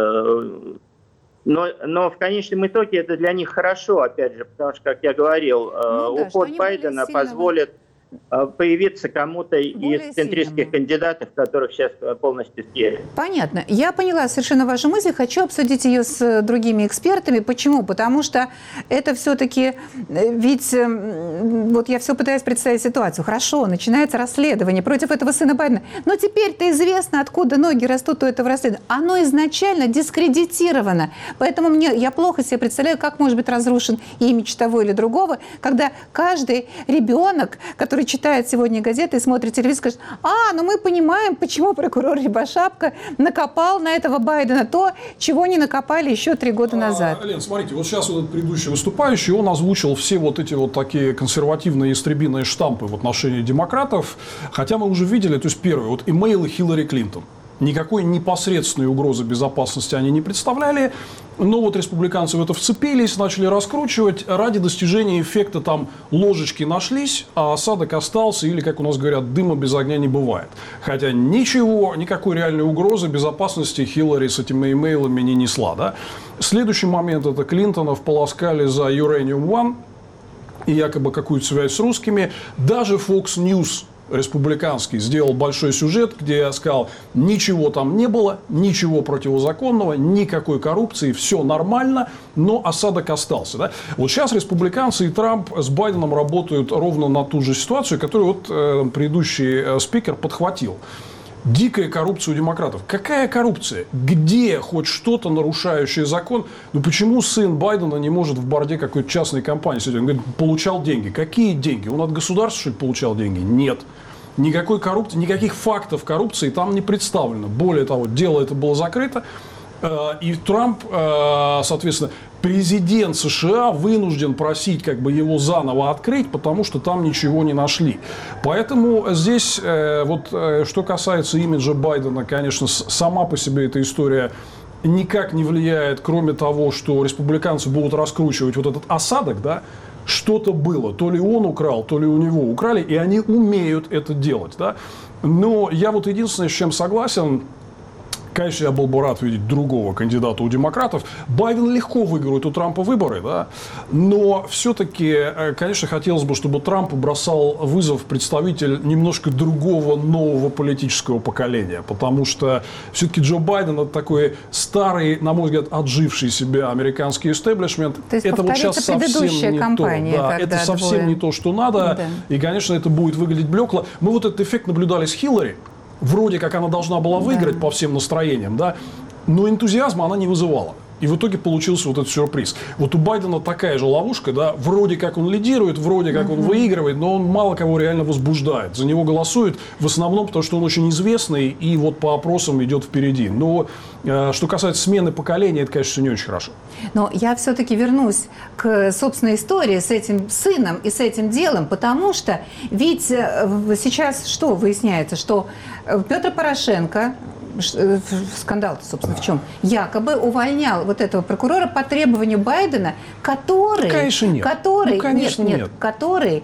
Но, но в конечном итоге это для них хорошо, опять же, потому что, как я говорил, ну, да, уход Байдена позволит появиться кому-то из центристских кандидатов, которых сейчас полностью съели. Понятно. Я поняла совершенно вашу мысль. Хочу обсудить ее с другими экспертами. Почему? Потому что это все-таки... Ведь вот я все пытаюсь представить ситуацию. Хорошо, начинается расследование против этого сына Байдена. Но теперь-то известно, откуда ноги растут у этого расследования. Оно изначально дискредитировано. Поэтому мне, я плохо себе представляю, как может быть разрушен имидж того или другого, когда каждый ребенок, который читает сегодня газеты и смотрит телевизор, скажет: а, ну мы понимаем, почему прокурор Рябошапка накопал на этого Байдена то, чего не накопали еще три года назад. А, Лен, смотрите, вот сейчас вот этот предыдущий выступающий, он озвучил все вот эти вот такие консервативные истребиные штампы в отношении демократов, хотя мы уже видели, то есть первый, вот имейлы Хиллари Клинтон. Никакой непосредственной угрозы безопасности они не представляли. Но вот республиканцы в это вцепились, начали раскручивать. Ради достижения эффекта там ложечки нашлись, а осадок остался, или, как у нас говорят, дыма без огня не бывает. Хотя ничего, никакой реальной угрозы безопасности Хиллари с этими имейлами не несла. Да? Следующий момент – это Клинтонов полоскали за Uranium One и якобы какую-то связь с русскими. Даже Fox News республиканский сделал большой сюжет, где я сказал: ничего там не было, ничего противозаконного, никакой коррупции, все нормально, но осадок остался. Да? Вот сейчас республиканцы и Трамп с Байденом работают ровно на ту же ситуацию, которую вот э, предыдущий э, спикер подхватил. Дикая коррупция у демократов. Какая коррупция? Где хоть что-то нарушающее закон? Ну почему сын Байдена не может в борде какой-то частной компании сидеть? Он говорит, получал деньги. Какие деньги? Он от государства, что ли, получал деньги? Нет. Никакой коррупции, никаких фактов коррупции там не представлено. Более того, дело это было закрыто. И Трамп, соответственно, президент США вынужден просить как бы его заново открыть, потому что там ничего не нашли. Поэтому здесь, вот, что касается имиджа Байдена, конечно, сама по себе эта история никак не влияет, кроме того, что республиканцы будут раскручивать вот этот осадок, да, что-то было, то ли он украл, то ли у него украли, и они умеют это делать, да. Но я вот единственное, с чем согласен. Конечно, я был бы рад видеть другого кандидата у демократов. Байден легко выиграет у Трампа выборы, да? Но все-таки, конечно, хотелось бы, чтобы Трампу бросал вызов представитель немножко другого нового политического поколения. Потому что все-таки Джо Байден – это такой старый, на мой взгляд, отживший себя американский истеблишмент. То есть это вот сейчас совсем не кампания, то. Да, это совсем двое... не то, что надо. Да. И, конечно, это будет выглядеть блекло. Мы вот этот эффект наблюдали с Хиллари. Вроде как она должна была выиграть, да, по всем настроениям, да, но энтузиазма она не вызывала. И в итоге получился вот этот сюрприз. Вот у Байдена такая же ловушка, да, вроде как он лидирует, вроде как он выигрывает, но он мало кого реально возбуждает. За него голосуют в основном, потому что он очень известный и вот по опросам идет впереди. Но э, что касается смены поколения, это, конечно, не очень хорошо. Но я все-таки вернусь к собственной истории с этим сыном и с этим делом, потому что ведь сейчас что выясняется, что Петр Порошенко, скандал-то, собственно, в чем? Якобы увольнял вот этого прокурора по требованию Байдена, который, конечно, нет. который, ну, конечно, нет, нет, нет. который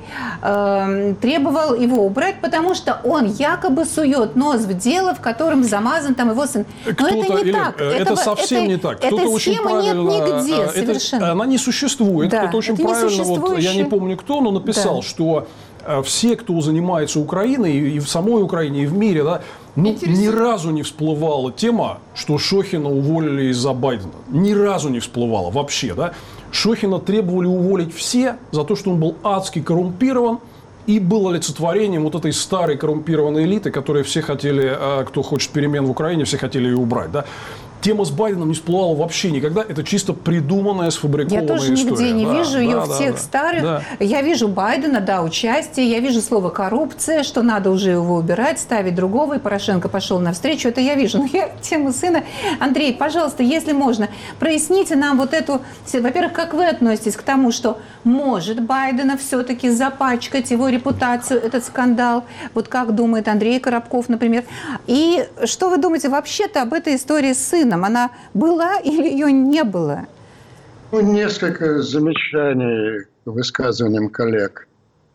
э, требовал его убрать, потому что он якобы сует нос в дело, в котором замазан там его сын. Но Кто-то, это не или, так. Это Этого, совсем это, не так. Эта Кто-то очень схема правильно, нет нигде это, совершенно. Она не существует. Да, Кто-то очень правильно, вот, я не помню кто, но написал, да, что все, кто занимается Украиной, и в самой Украине, и в мире, да, ну, ни разу не всплывала тема, что Шохина уволили из-за Байдена. Ни разу не всплывала вообще, да. Шохина требовали уволить все за то, что он был адски коррумпирован и был олицетворением вот этой старой коррумпированной элиты, которые все хотели, кто хочет перемен в Украине, все хотели ее убрать, да. Тема с Байденом не всплывала вообще никогда. Это чисто придуманная, сфабрикованная история. Я тоже нигде история. не да, вижу да, ее да, в тех да, старых. Да. Я вижу Байдена, да, участие. Я вижу слово «коррупция», что надо уже его убирать, ставить другого. И Порошенко пошел навстречу. Это я вижу. Но я тему сына. Андрей, пожалуйста, если можно, проясните нам вот эту... Во-первых, как вы относитесь к тому, что может Байдена все-таки запачкать его репутацию, этот скандал? Вот как думает Андрей Коробков, например. И что вы думаете вообще-то об этой истории с сыном? Она была или ее не было? Ну, несколько замечаний к высказываниям коллег.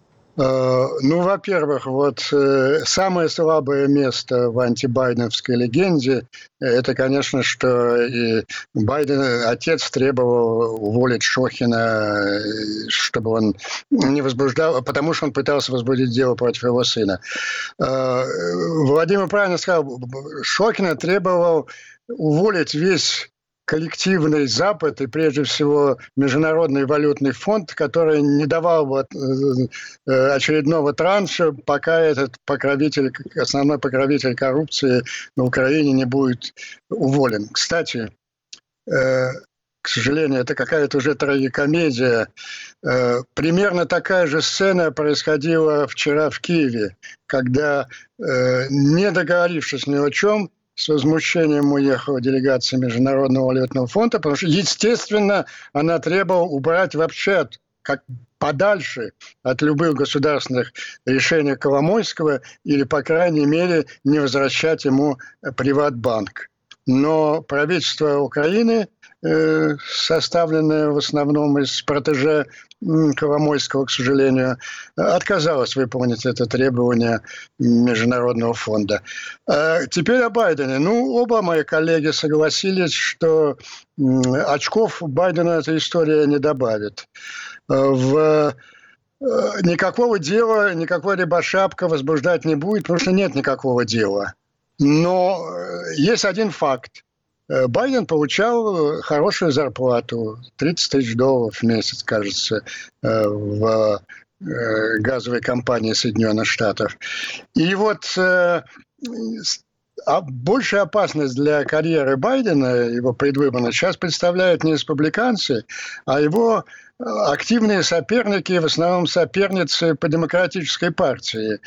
Ну, во-первых, вот самое слабое место в антибайденовской легенде – это, конечно, что и Байден, отец, требовал уволить Шохина, чтобы он не возбуждал, потому что он пытался возбудить дело против его сына. Владимир правильно сказал, Шохина требовал уволить весь коллективный Запад и, прежде всего, Международный валютный фонд, который не давал вот очередного транша, пока этот покровитель, основной покровитель коррупции на Украине не будет уволен. Кстати, к сожалению, это какая-то уже трагикомедия. Примерно такая же сцена происходила вчера в Киеве, когда, не договорившись ни о чем, с возмущением уехала делегация Международного валютного фонда, потому что, естественно, она требовала убрать вообще как подальше от любых государственных решений Коломойского или, по крайней мере, не возвращать ему Приватбанк. Но правительство Украины, составленное в основном из протеже Коломойского, к сожалению, отказалось выполнить это требование Международного фонда. Теперь о Байдене. Ну, оба мои коллеги согласились, что очков Байдену эта история не добавит. В никакого дела, никакой рябошапка возбуждать не будет, потому что нет никакого дела. Но есть один факт. Байден получал хорошую зарплату, тридцать тысяч долларов в месяц, кажется, в газовой компании Соединенных Штатов. И вот большая опасность для карьеры Байдена, его предвыборной, сейчас представляют не республиканцы, а его активные соперники, в основном соперницы по демократической партии,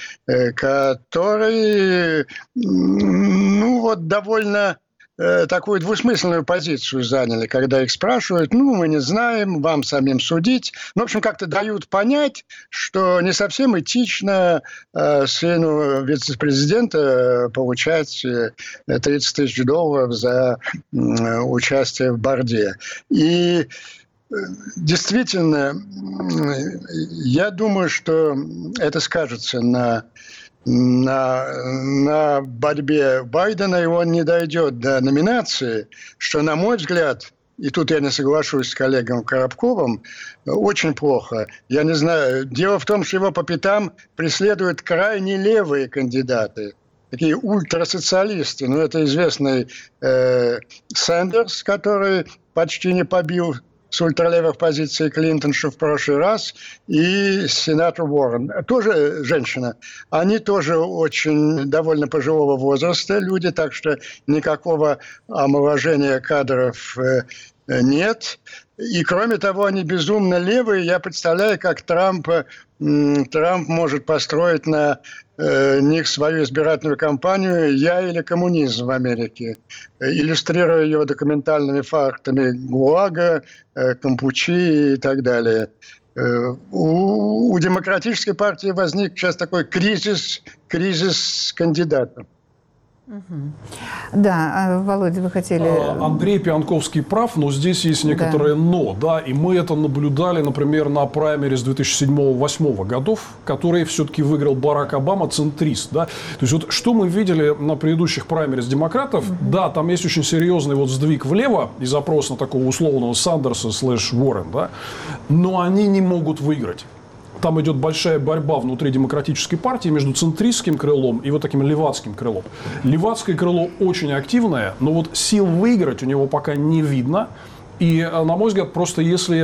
которые, ну, вот довольно такую двусмысленную позицию заняли, когда их спрашивают, ну, мы не знаем, вам самим судить. Ну, в общем, как-то дают понять, что не совсем этично э, сыну вице-президента получать тридцать тысяч долларов за э, участие в борьбе. И действительно, я думаю, что это скажется на На, на борьбе Байдена, и он не дойдет до номинации, что, на мой взгляд, и тут я не соглашусь с коллегом Коробковым, очень плохо. Я не знаю. Дело в том, что его по пятам преследуют крайне левые кандидаты, такие ультрасоциалисты. Ну, это известный э, Сэндерс, который почти не побил с ультралевых позиций Клинтонша в прошлый раз, и сенатор Уоррен, тоже женщина. Они тоже очень довольно пожилого возраста люди, так что никакого омоложения кадров нет. И, кроме того, они безумно левые. Я представляю, как Трамп, Трамп может построить на э, них свою избирательную кампанию «Я или коммунизм» в Америке, иллюстрируя ее документальными фактами ГУЛАГа, э, Кампучи и так далее. Э, у, у Демократической партии возник сейчас такой кризис, кризис кандидатов. Угу. Да, Володя, вы хотели... Андрей Пианковский прав, но здесь есть некоторое да. «но». Да, и мы это наблюдали, например, на праймерис две тысячи седьмого — две тысячи восьмого годов, которые все-таки выиграл Барак Обама, центрист. Да? То есть, вот что мы видели на предыдущих праймерис демократов, угу. да, там есть очень серьезный вот сдвиг влево и запрос на такого условного Сандерса слэш Уоррен, да? Но они не могут выиграть. Там идет большая борьба внутри демократической партии между центристским крылом и вот таким левацким крылом. Левацкое крыло очень активное, но вот сил выиграть у него пока не видно. И, на мой взгляд, просто если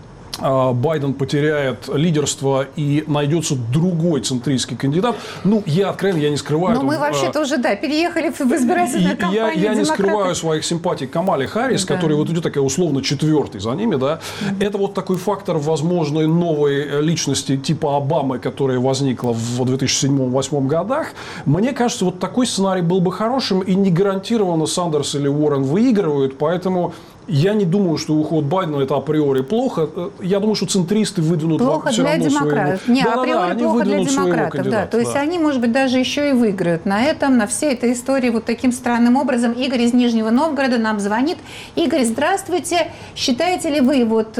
Байден потеряет лидерство и найдется другой центристский кандидат, ну, я откровенно, я не скрываю... Но мы вообще-то уже, да, переехали в избирательную кампанию Я, я не демократов. скрываю своих симпатий к Камале Харрис, да. которая вот идет такая условно четвертый за ними, да. Mm-hmm. Это вот такой фактор возможной новой личности типа Обамы, которая возникла в две тысячи седьмом — две тысячи восьмом годах. Мне кажется, вот такой сценарий был бы хорошим, и не гарантированно Сандерс или Уоррен выигрывают, поэтому... Я не думаю, что уход Байдена это априори плохо. Я думаю, что центристы выдвинут плохо все для равно демократов. Своего... Не, да, априори да, да, плохо для демократов. кандидата, Да. То есть да. они, может быть, даже еще и выиграют на этом, на всей этой истории вот таким странным образом. Игорь из Нижнего Новгорода нам звонит. Игорь, здравствуйте. Считаете ли вы, вот,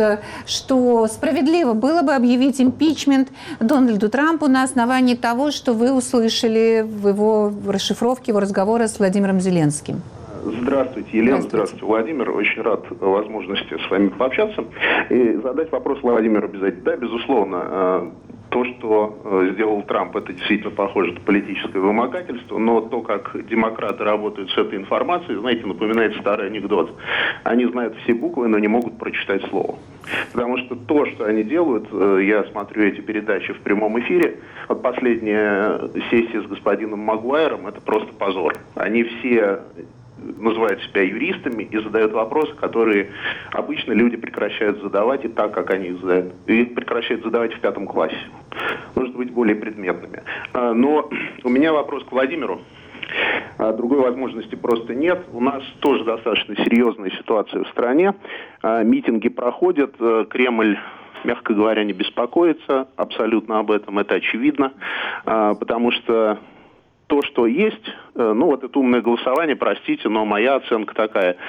что справедливо было бы объявить импичмент Дональду Трампу на основании того, что вы услышали в его расшифровке его разговора с Владимиром Зеленским? Здравствуйте, Елена. Здравствуйте. Здравствуйте, Владимир. Очень рад возможности с вами пообщаться. И задать вопрос Владимиру обязательно. Да, безусловно, то, что сделал Трамп, это действительно похоже на политическое вымогательство, но то, как демократы работают с этой информацией, знаете, напоминает старый анекдот. Они знают все буквы, но не могут прочитать слово. Потому что то, что они делают, я смотрю эти передачи в прямом эфире, вот последняя сессия с господином Магуайром, это просто позор. Они все... называют себя юристами и задают вопросы, которые обычно люди прекращают задавать и так, как они их задают. И их прекращают задавать в пятом классе. Нужно быть более предметными. Но у меня вопрос к Владимиру. Другой возможности просто нет. У нас тоже достаточно серьезная ситуация в стране. Митинги проходят. Кремль, мягко говоря, не беспокоится абсолютно об этом. Это очевидно. Потому что то, что есть, ну вот это умное голосование, простите, но моя оценка такая.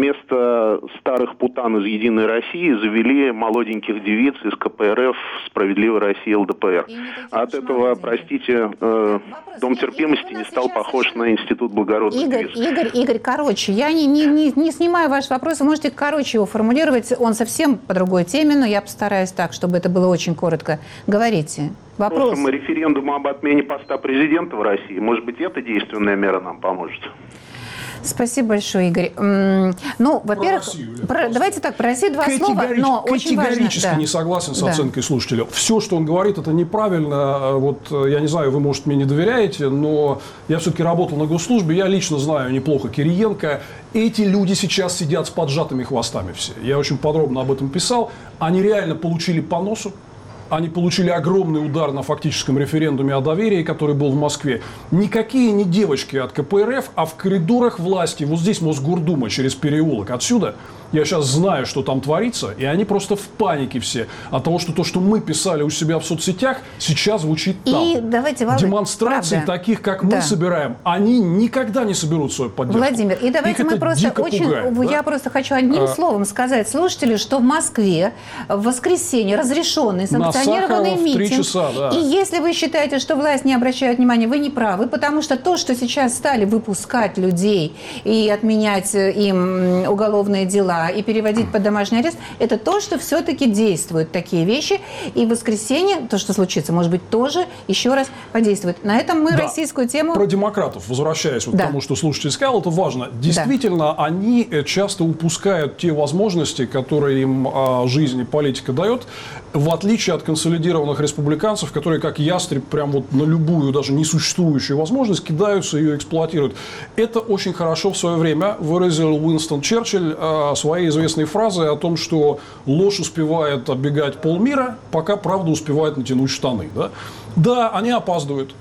Вместо старых путан из «Единой России» завели молоденьких девиц из ка пэ эр эф «Справедливая Россия» эл дэ пэ эр. От этого, простите, э, Дом терпимости не стал похож на Институт благородных Игорь, девиц. Игорь, Игорь, короче, я не, не, не, не снимаю ваш вопрос, вы можете короче его формулировать, он совсем по другой теме, но я постараюсь так, чтобы это было очень коротко. Говорите. Вопрос. Просто референдум об отмене поста президента в России. Может быть, эта действенная мера нам поможет? Спасибо большое, Игорь. Ну, во-первых, про, давайте так, про Россию два слова, но очень важно. Категорически да. не согласен с да. оценкой слушателя. Все, что он говорит, это неправильно. Вот я не знаю, вы, может, мне не доверяете, но я все-таки работал на госслужбе, я лично знаю неплохо Кириенко. Эти люди сейчас сидят с поджатыми хвостами все. Я очень подробно об этом писал. Они реально получили по носу. Они получили огромный удар на фактическом референдуме о доверии, который был в Москве. Никакие не девочки от ка пэ эр эф, а в коридорах власти, вот здесь Мосгордума, через переулок отсюда, я сейчас знаю, что там творится, и они просто в панике все от того, что то, что мы писали у себя в соцсетях, сейчас звучит там. И давайте, Володь, демонстрации правда. таких, как мы да. собираем, они никогда не соберут свою поддержку. Владимир, и давайте Их мы просто очень... пугает, да? Я просто хочу одним а... словом сказать слушателю, что в Москве в воскресенье разрешенный санкционированный митинг. Часа, да. И если вы считаете, что власть не обращает внимания, вы не правы, потому что то, что сейчас стали выпускать людей и отменять им уголовные дела и переводить под домашний арест, это то, что все-таки действуют такие вещи. И в воскресенье, то, что случится, может быть, тоже еще раз подействует. На этом мы да. российскую тему... Про демократов, возвращаясь вот да. к тому, что слушатель сказал, это важно. Действительно, да. они часто упускают те возможности, которые им а, жизнь и политика дает, в отличие от консолидированных республиканцев, которые как ястреб прям вот на любую, даже несуществующую возможность кидаются и ее эксплуатируют. Это очень хорошо в свое время выразил Уинстон Черчилль а, своей известной фразой о том, что ложь успевает оббегать полмира, пока правда успевает натянуть штаны. Да, да они опаздывают.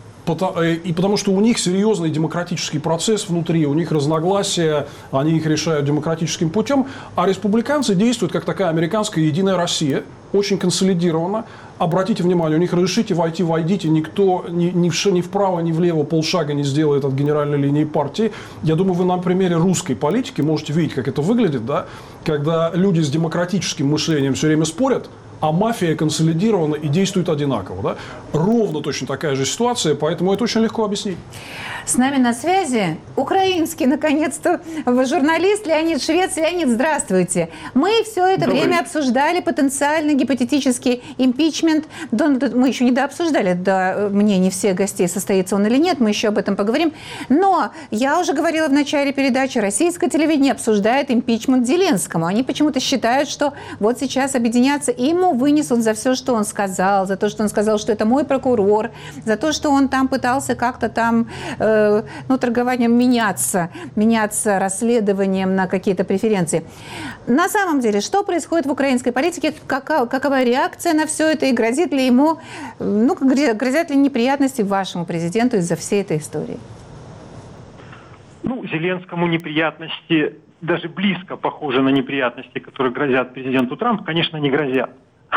И потому что у них серьезный демократический процесс внутри, у них разногласия, они их решают демократическим путем, а республиканцы действуют как такая американская единая Россия, очень консолидирована. Обратите внимание, у них разрешите войти, войдите, никто ни, ни, в, ни вправо, ни влево полшага не сделает от генеральной линии партии. Я думаю, вы на примере русской политики можете видеть, как это выглядит, да? Когда люди с демократическим мышлением все время спорят, а мафия консолидирована и действует одинаково. Да? Ровно точно такая же ситуация, поэтому это очень легко объяснить. С нами на связи украинский, наконец-то, журналист Леонид Швец. Леонид, здравствуйте. Мы все это Добрый. время обсуждали потенциальный гипотетический импичмент. Дональда, мы еще не дообсуждали до мнений всех гостей, состоится он или нет, мы еще об этом поговорим. Но я уже говорила в начале передачи, российское телевидение обсуждает импичмент Зеленскому. Они почему-то считают, что вот сейчас объединятся и ему вынесут за все, что он сказал, за то, что он сказал, что это мой прокурор, за то, что он там пытался как-то там, э, ну, торгованием меняться, меняться расследованием на какие-то преференции. На самом деле, что происходит в украинской политике, какова, какова реакция на все это и грозит ли ему, ну, грозят ли неприятности вашему президенту из-за всей этой истории? Ну, Зеленскому неприятности даже близко похожи на неприятности, которые грозят президенту Трампу, конечно, не грозят.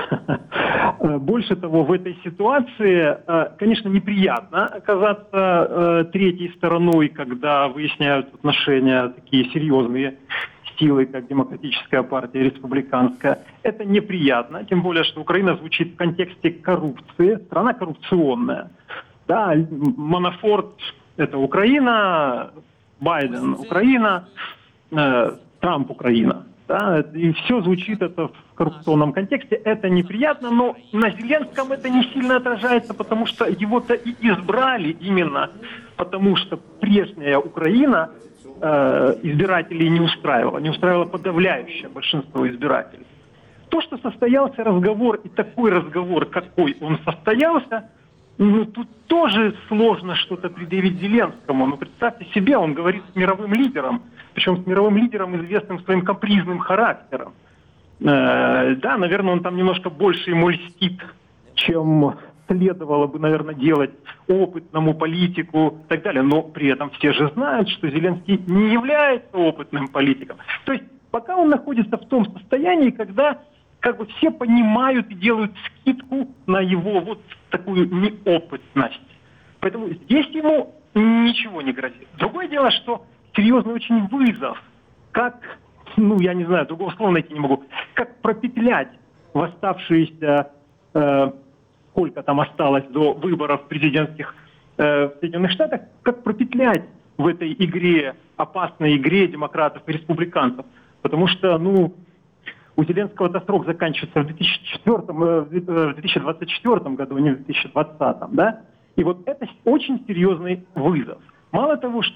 Больше того, в этой ситуации, конечно, неприятно оказаться третьей стороной, когда выясняют отношения такие серьезные силы, как Демократическая партия и Республиканская. Это неприятно, тем более, что Украина звучит в контексте коррупции, страна коррупционная. Да, Манафорт – это Украина, Байден – Украина, э, Трамп – Украина. Да, и все звучит это в коррупционном контексте. Это неприятно, но на Зеленском это не сильно отражается, потому что его-то и избрали именно потому, что прежняя Украина э, избирателей не устраивала. Не устраивало подавляющее большинство избирателей. То, что состоялся разговор, и такой разговор, какой он состоялся, ну, тут тоже сложно что-то предъявить Зеленскому. Ну, представьте себе, он говорит с мировым лидером, причем с мировым лидером, известным своим капризным характером. Э, да, наверное, он там немножко больше ему льстит, чем следовало бы, наверное, делать опытному политику и так далее. Но при этом все же знают, что Зеленский не является опытным политиком. То есть пока он находится в том состоянии, когда как бы все понимают и делают скидку на его вот такую неопытность. Поэтому здесь ему ничего не грозит. Другое дело, что серьезный очень вызов, как, ну, я не знаю, другого слова найти не могу, как пропетлять в оставшиеся, э, сколько там осталось до выборов президентских э, в Соединенных Штатах, как пропетлять в этой игре, опасной игре демократов и республиканцев. Потому что, ну, у Зеленского-то срок заканчивается в две тысячи четвёртом, э, в две тысячи двадцать четвёртом году, а не в две тысячи двадцатом, да? И вот это очень серьезный вызов. Мало того, что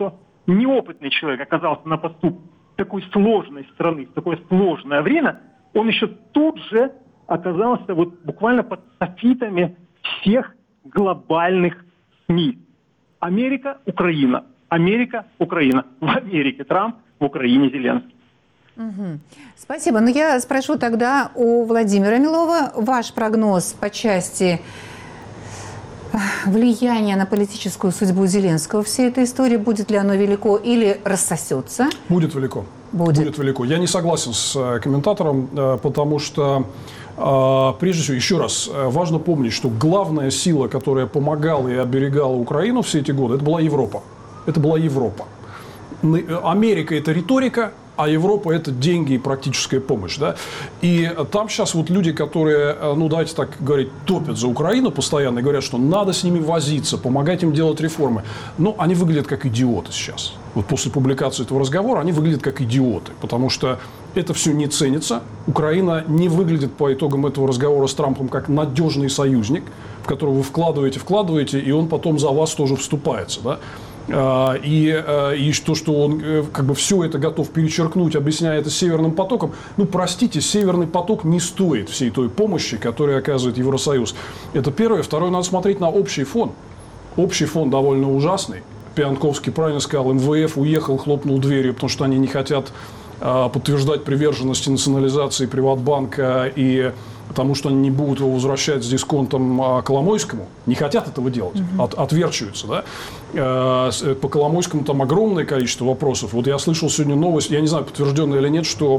неопытный человек оказался на посту такой сложной страны, в такое сложное время, он еще тут же оказался вот буквально под софитами всех глобальных СМИ. Америка, Украина. Америка, Украина. В Америке Трамп, в Украине Зеленский. Угу. Спасибо. Но я спрошу тогда у Владимира Милова ваш прогноз по части влияния на политическую судьбу Зеленского всей этой истории. Будет ли оно велико или рассосется? Будет велико. Будет. Будет велико. Я не согласен с комментатором, потому что, прежде всего, еще раз, важно помнить, что главная сила, которая помогала и оберегала Украину все эти годы, это была Европа. Это была Европа. Америка – это риторика, а Европа – это деньги и практическая помощь. Да? И там сейчас вот люди, которые, ну давайте так говорить, топят за Украину постоянно, и говорят, что надо с ними возиться, помогать им делать реформы. Но они выглядят как идиоты сейчас. Вот после публикации этого разговора они выглядят как идиоты, потому что это все не ценится. Украина не выглядит по итогам этого разговора с Трампом как надежный союзник, в которого вы вкладываете, вкладываете, и он потом за вас тоже вступается. Да? И, и то, что он как бы все это готов перечеркнуть, объясняя это Северным потоком, ну, простите, Северный поток не стоит всей той помощи, которую оказывает Евросоюз. Это первое. Второе, надо смотреть на общий фон. Общий фон довольно ужасный. Пианковский правильно сказал, эм вэ эф уехал, хлопнул дверью, потому что они не хотят а, подтверждать приверженности национализации Приватбанка и потому что они не будут его возвращать с дисконтом а, Коломойскому. Не хотят этого делать, угу. от, отверчиваются. Да? А, по Коломойскому там огромное количество вопросов. Вот я слышал сегодня новость, я не знаю, подтвержденная или нет, что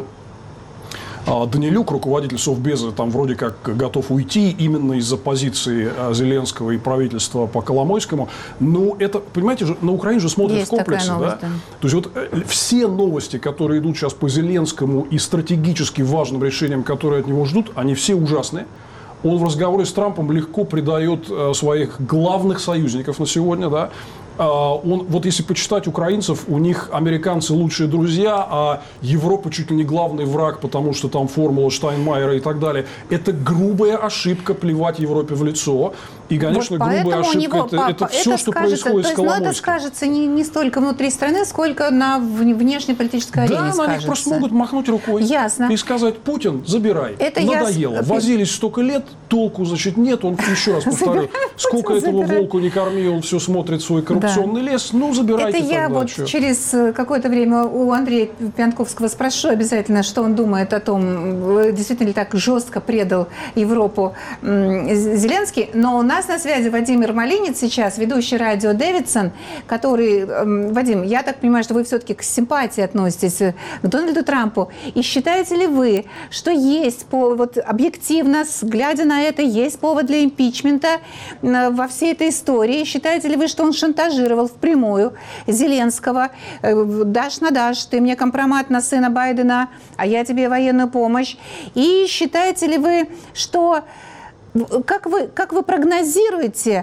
а, Данилюк, руководитель Совбеза, там вроде как готов уйти именно из-за позиции а, Зеленского и правительства по Коломойскому. Но это, понимаете, же, на Украине же смотрят Есть в комплексе. новость, да? Да. То есть вот все новости, которые идут сейчас по Зеленскому и стратегически важным решениям, которые от него ждут, они все ужасные. Он в разговоре с Трампом легко предает а, своих главных союзников на сегодня, да. Он, вот если почитать украинцев, у них американцы лучшие друзья, а Европа чуть ли не главный враг, потому что там формула Штайнмайера и так далее. Это грубая ошибка плевать Европе в лицо. И, конечно, вот грубая ошибка него, это, папа, это все, это что скажется, происходит то с есть, Коломойским. Ну, это скажется не, не столько внутри страны, сколько на внешнеполитической арене да, скажется. на них просто могут махнуть рукой. Ясно. И сказать: Путин, забирай. Это надоело. я... Возились столько лет, толку, значит, нет. Он, еще раз повторю, сколько этого волку не корми, он все смотрит свой коррупционный лес. Ну, забирайте это я тогда, вот что? через какое-то время у Андрея Пианковского спрошу обязательно, что он думает о том, действительно ли так жестко предал Европу Зеленский. Но у нас на связи Владимир Малинец сейчас, ведущий радио Дэвидсон, который... Вадим, я так понимаю, что вы все-таки к симпатии относитесь к Дональду Трампу. И считаете ли вы, что есть повод, вот объективно, глядя на это, есть повод для импичмента во всей этой истории? Считаете ли вы, что он шантажировал впрямую Зеленского? Дашь на дашь, ты мне компромат на сына Байдена, а я тебе военную помощь. И считаете ли вы, что... Как вы, как вы прогнозируете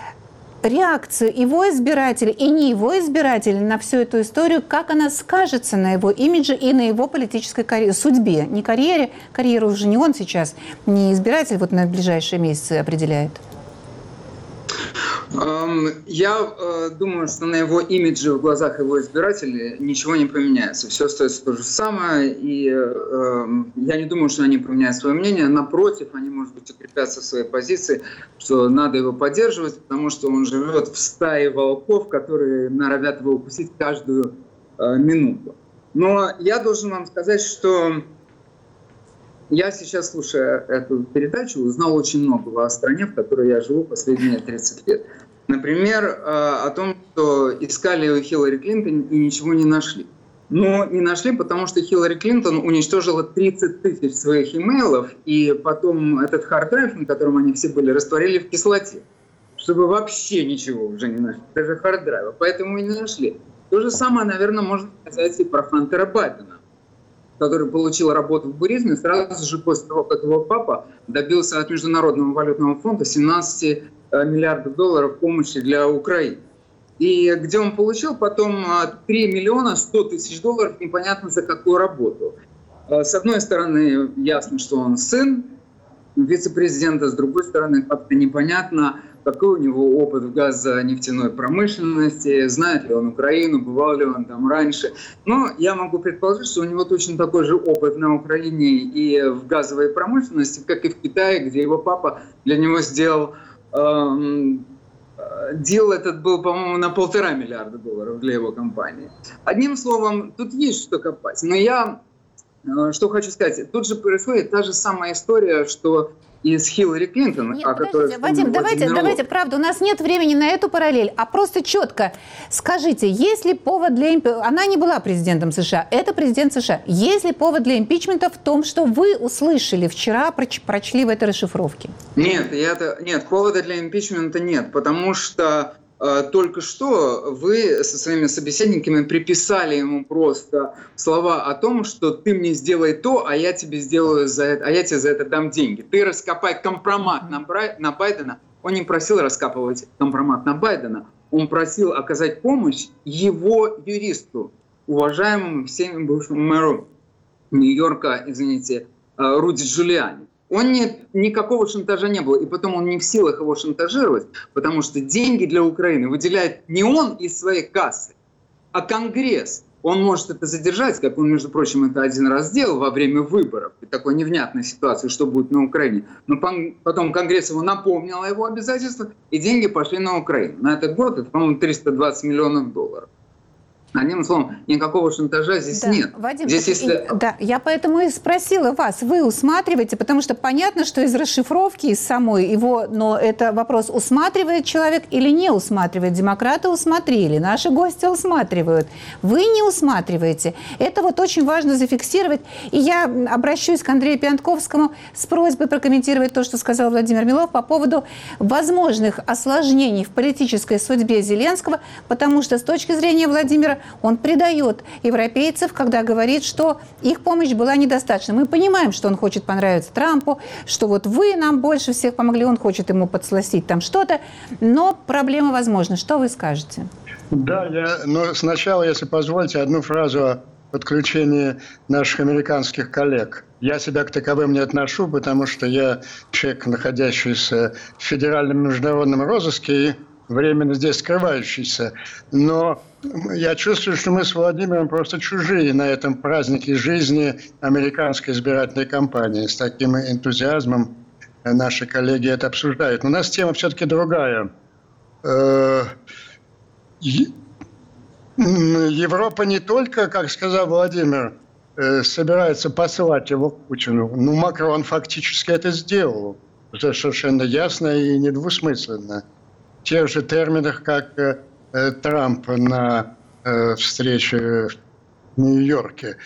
реакцию его избирателей и не его избирателей на всю эту историю, как она скажется на его имидже и на его политической карьере, судьбе, не карьере, карьеру уже не он сейчас, не избиратель вот на ближайшие месяцы определяет? Я думаю, что на его имидже в глазах его избирателей ничего не поменяется. Все остается то же самое, и я не думаю, что они поменяют свое мнение. Напротив, они, может быть, укрепятся в своей позиции, что надо его поддерживать, потому что он живет в стае волков, которые норовят его укусить каждую минуту. Но я должен вам сказать, что я сейчас, слушая эту передачу, узнал очень многого о стране, в которой я живу последние тридцать лет. Например, о том, что искали у Хиллари Клинтон и ничего не нашли. Но не нашли, потому что Хиллари Клинтон уничтожила тридцать тысяч своих имейлов, и потом этот хард-драйв, на котором они все были, растворили в кислоте, чтобы вообще ничего уже не нашли, даже хард-драйва. Поэтому и не нашли. То же самое, наверное, можно сказать и про Хантера Байдена, который получил работу в Буризме сразу же после того, как его папа добился от Международного валютного фонда семнадцать миллиардов долларов помощи для Украины. И где он получил потом три миллиона сто тысяч долларов непонятно за какую работу. С одной стороны, ясно, что он сын вице-президента, с другой стороны, как-то непонятно, какой у него опыт в газонефтяной промышленности, знает ли он Украину, бывал ли он там раньше. Но я могу предположить, что у него точно такой же опыт на Украине и в газовой промышленности, как и в Китае, где его папа для него сделал... Эм, Дел этот был, по-моему, на полтора миллиарда долларов для его компании. Одним словом, тут есть что копать. Но я что хочу сказать. Тут же происходит та же самая история, что и с Хиллари Клинтон. Нет, о которой Вадим, давайте, давайте, правда, у нас нет времени на эту параллель, а просто четко скажите, есть ли повод для импичмента, она не была президентом США, это президент США, есть ли повод для импичмента в том, что вы услышали вчера, проч, прочли в этой расшифровке? Нет, я-то, нет, повода для импичмента нет, потому что только что вы со своими собеседниками приписали ему просто слова о том, что ты мне сделай то, а я тебе сделаю за это, а я тебе за это дам деньги. Ты раскопай компромат на, Брай, на Байдена. Он не просил раскапывать компромат на Байдена, он просил оказать помощь его юристу, уважаемому всеми бывшему мэру Нью-Йорка, извините, Руди Джулиани. Он не, никакого шантажа не было, и потом он не в силах его шантажировать, потому что деньги для Украины выделяет не он из своей кассы, а Конгресс. Он может это задержать, как он, между прочим, это один раз сделал во время выборов, при такой невнятной ситуации, что будет на Украине. Но потом Конгресс его напомнил о его обязательствах, и деньги пошли на Украину. На этот год это, по-моему, триста двадцать миллионов долларов. Одним словом, никакого шантажа здесь да, нет. Вадим, здесь, если... да, я поэтому и спросила вас, вы усматриваете, потому что понятно, что из расшифровки, из самой его, но это вопрос, усматривает человек или не усматривает. Демократы усмотрели, наши гости усматривают. Вы не усматриваете. Это вот очень важно зафиксировать. И я обращусь к Андрею Пьянковскому с просьбой прокомментировать то, что сказал Владимир Милов по поводу возможных осложнений в политической судьбе Зеленского, потому что с точки зрения Владимира он предает европейцев, когда говорит, что их помощь была недостаточна. Мы понимаем, что он хочет понравиться Трампу, что вот вы нам больше всех помогли, он хочет ему подсластить там что-то, но проблема возможна. Что вы скажете? Да, я, но сначала, если позволите, одну фразу о подключении наших американских коллег. Я себя к таковым не отношу, потому что я человек, находящийся в федеральном международном розыске и временно здесь скрывающийся. Но я чувствую, что мы с Владимиром просто чужие на этом празднике жизни американской избирательной кампании. С таким энтузиазмом наши коллеги это обсуждают. Но у нас тема все-таки другая. Европа не только, как сказал Владимир, собирается послать его к Путину. Ну, Макрон фактически это сделал. Это совершенно ясно и недвусмысленно. В тех же терминах, как э, Трамп на э, встрече в Нью-Йорке.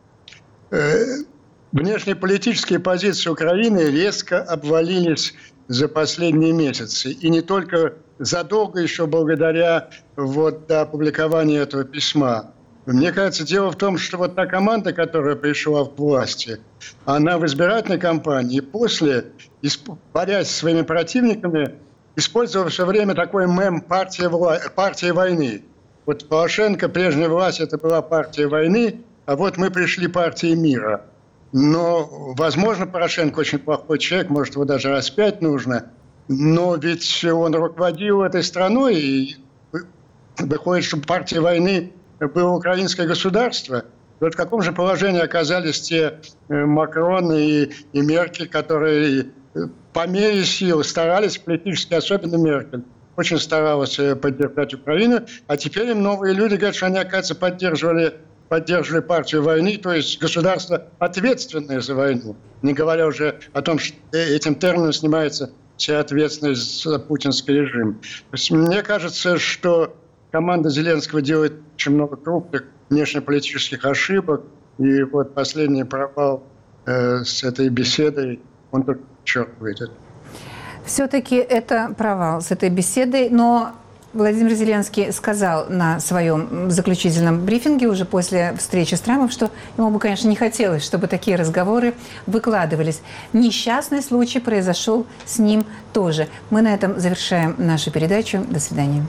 Э, внешнеполитические позиции Украины резко обвалились за последние месяцы. И не только задолго еще благодаря вот, до опубликования этого письма. Мне кажется, дело в том, что вот та команда, которая пришла к власти, она в избирательной кампании после, борясь со своими противниками, использовал все время такой мем партии, вла... партии войны. Вот Порошенко, прежняя власть, это была партия войны, а вот мы пришли партией мира. Но, возможно, Порошенко очень плохой человек, может, его даже распять нужно, но ведь он руководил этой страной, и выходит, что партия войны было украинское государство. Вот в каком же положении оказались те Макрон и, и Меркель, которые по мере сил старались, политически, особенно Меркель, очень старалась поддержать Украину, а теперь им новые люди говорят, что они, оказывается, поддерживали, поддерживали партию войны, то есть государство, ответственное за войну, не говоря уже о том, что этим термином снимается вся ответственность за путинский режим. То есть мне кажется, что команда Зеленского делает очень много крупных внешнеполитических ошибок, и вот последний провал э, с этой беседой, он только черт выйдет. Все-таки это провал с этой беседой, но Владимир Зеленский сказал на своем заключительном брифинге уже после встречи с Трампом, что ему бы, конечно, не хотелось, чтобы такие разговоры выкладывались. Несчастный случай произошел с ним тоже. Мы на этом завершаем нашу передачу. До свидания.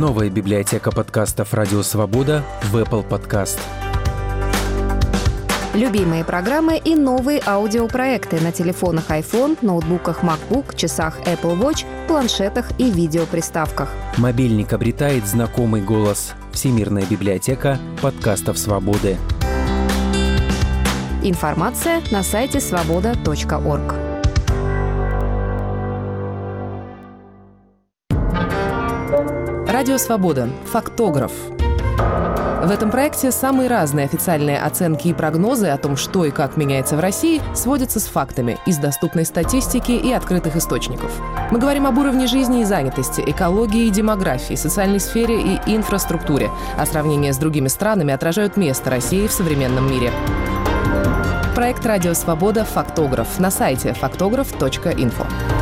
Новая библиотека подкастов «Радио Свобода» в Apple Podcast. Любимые программы и новые аудиопроекты на телефонах iPhone, ноутбуках MacBook, часах Apple Watch, планшетах и видеоприставках. Мобильник обретает знакомый голос. Всемирная библиотека подкастов «Свободы». Информация на сайте свобода точка орг. Радио Свобода. Фактограф. В этом проекте самые разные официальные оценки и прогнозы о том, что и как меняется в России, сводятся с фактами из доступной статистики и открытых источников. Мы говорим об уровне жизни и занятости, экологии и демографии, социальной сфере и инфраструктуре, а сравнения с другими странами отражают место России в современном мире. Проект «Радио Свобода. Фактограф» на сайте фактограф точка инфо.